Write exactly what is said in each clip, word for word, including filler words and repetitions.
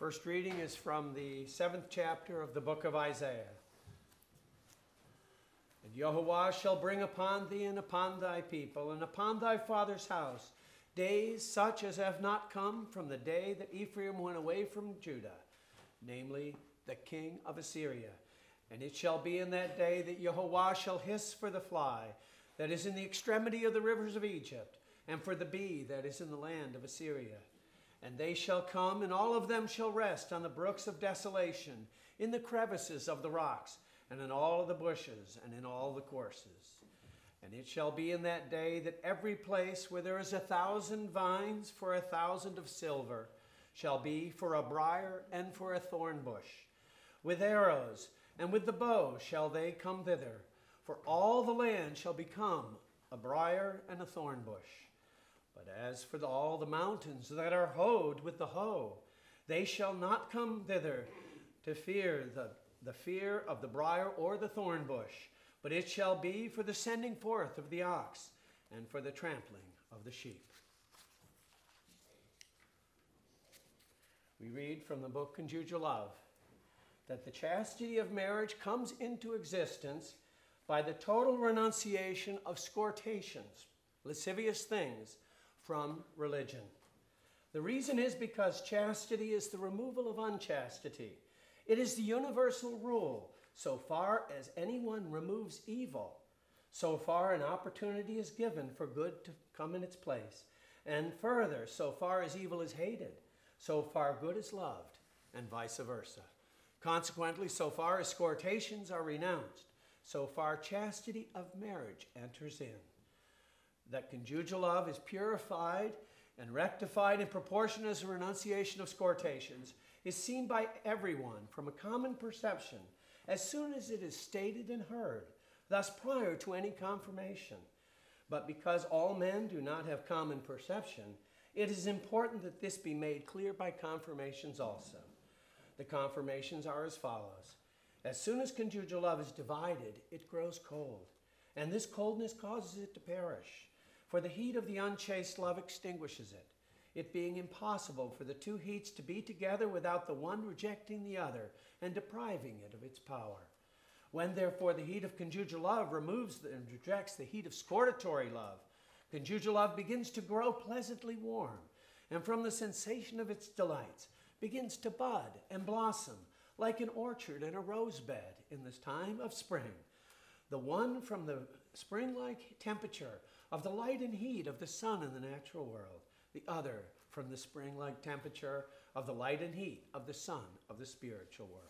First reading is from the seventh chapter of the book of Isaiah. And Yehovah shall bring upon thee and upon thy people and upon thy father's house days such as have not come from the day that Ephraim went away from Judah, namely the king of Assyria. And it shall be in that day that Yehovah shall hiss for the fly that is in the extremity of the rivers of Egypt, and for the bee that is in the land of Assyria. And they shall come, and all of them shall rest on the brooks of desolation, in the crevices of the rocks, and in all of the bushes, and in all the courses. And it shall be in that day that every place where there is a thousand vines for a thousand of silver shall be for a briar and for a thorn bush. With arrows and with the bow shall they come thither, for all the land shall become a briar and a thorn bush. But as for the, all the mountains that are hoed with the hoe, they shall not come thither to fear the, the fear of the briar or the thorn bush, but it shall be for the sending forth of the ox and for the trampling of the sheep. We read from the book Conjugal Love that the chastity of marriage comes into existence by the total renunciation of scortations, lascivious things, from religion. The reason is because chastity is the removal of unchastity. It is the universal rule. So far as anyone removes evil, so far an opportunity is given for good to come in its place. And further, so far as evil is hated, so far good is loved, and vice versa. Consequently, so far as scortations are renounced, so far chastity of marriage enters in. That conjugal love is purified and rectified in proportion as the renunciation of scortations is seen by everyone from a common perception as soon as it is stated and heard, thus prior to any confirmation. But because all men do not have common perception, it is important that this be made clear by confirmations also. The confirmations are as follows. As soon as conjugal love is divided, it grows cold, and this coldness causes it to perish, for the heat of the unchaste love extinguishes it, it being impossible for the two heats to be together without the one rejecting the other and depriving it of its power. When, therefore, the heat of conjugal love removes and rejects the heat of scortatory love, conjugal love begins to grow pleasantly warm, and from the sensation of its delights begins to bud and blossom like an orchard and a rose bed in this time of spring. The one from the spring-like temperature of the light and heat of the sun in the natural world, the other from the spring-like temperature of the light and heat of the sun of the spiritual world.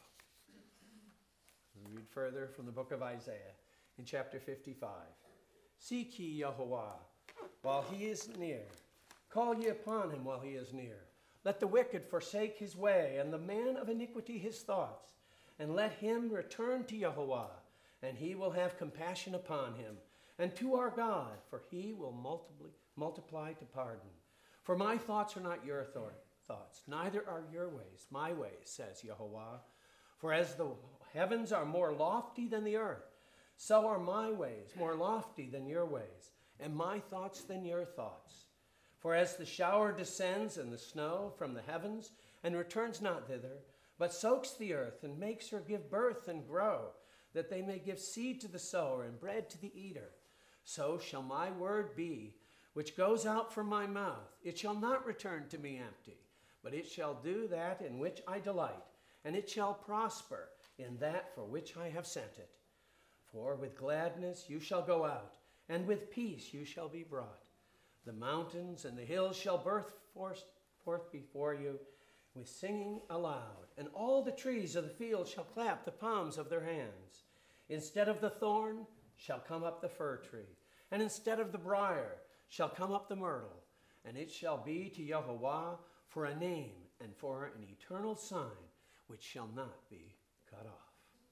We read further from the book of Isaiah in chapter fifty-five. Seek ye Yehovah while he is near. Call ye upon him while he is near. Let the wicked forsake his way, and the man of iniquity his thoughts. And let him return to Yehovah, and he will have compassion upon him, and to our God, for he will multiply, multiply to pardon. For my thoughts are not your th- thoughts, neither are your ways my ways, says Yehovah. For as the heavens are more lofty than the earth, so are my ways more lofty than your ways, and my thoughts than your thoughts. For as the shower descends and the snow from the heavens, and returns not thither, but soaks the earth, and makes her give birth and grow, that they may give seed to the sower and bread to the eater, so shall my word be, which goes out from my mouth. It shall not return to me empty, but it shall do that in which I delight, and it shall prosper in that for which I have sent it. For with gladness you shall go out, and with peace you shall be brought. The mountains and the hills shall burst forth before you with singing aloud, and all the trees of the field shall clap the palms of their hands. Instead of the thorn shall come up the fir tree, and instead of the briar shall come up the myrtle, and it shall be to Yehovah for a name and for an eternal sign which shall not be cut off.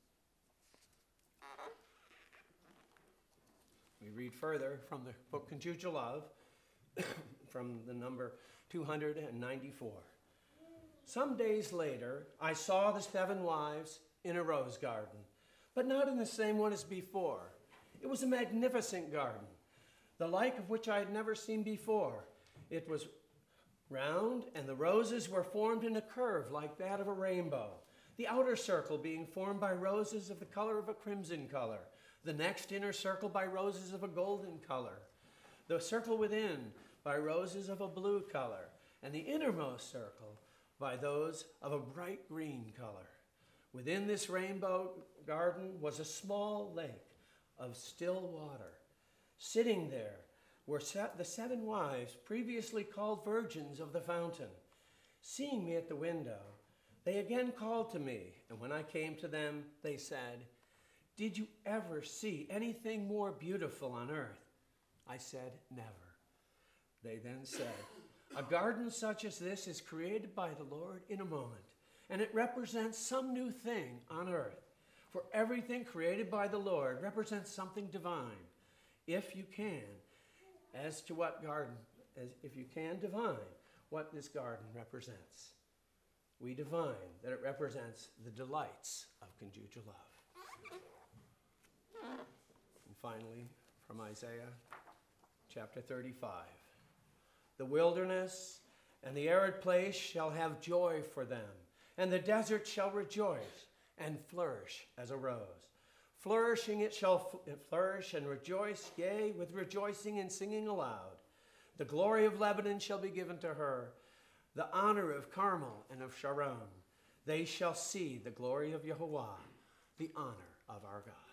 We read further from the book Conjugal Love, from the number two hundred ninety-four. Some days later, I saw the seven wives in a rose garden, but not in the same one as before. It was a magnificent garden, the like of which I had never seen before. It was round, and the roses were formed in a curve like that of a rainbow, the outer circle being formed by roses of the color of a crimson color, the next inner circle by roses of a golden color, the circle within by roses of a blue color, and the innermost circle by those of a bright green color. Within this rainbow garden was a small lake of still water. Sitting there were set the seven wives previously called virgins of the fountain. Seeing me at the window, they again called to me, and when I came to them, they said, "Did you ever see anything more beautiful on earth?" I said, "Never." They then said, "A garden such as this is created by the Lord in a moment, and it represents some new thing on earth. For everything created by the Lord represents something divine. If you can, as to what garden, as if you can divine what this garden represents, we divine that it represents the delights of conjugal love." And finally, from Isaiah chapter thirty-five. "The wilderness and the arid place shall have joy for them, and the desert shall rejoice and flourish as a rose. Flourishing it shall flourish and rejoice, yea, with rejoicing and singing aloud. The glory of Lebanon shall be given to her, the honor of Carmel and of Sharon. They shall see the glory of Yehovah, the honor of our God."